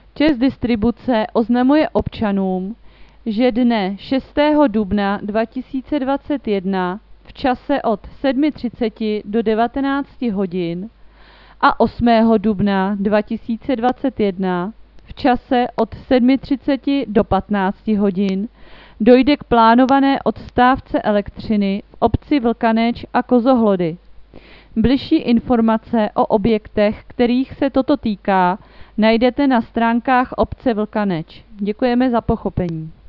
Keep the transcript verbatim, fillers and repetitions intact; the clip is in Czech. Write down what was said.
ČEZ Distribuce oznamuje občanům, že dne šestého dubna dva tisíce dvacet jedna v čase od sedm třicet do devatenácti hodin a osmého dubna dva tisíce dvacet jedna v čase od sedm třicet do patnácti hodin dojde k plánované odstávce elektřiny v obci Vlkaneč a Kozohlody. Bližší informace o objektech, kterých se toto týká, najdete na stránkách obce Vlkaneč. Děkujeme za pochopení.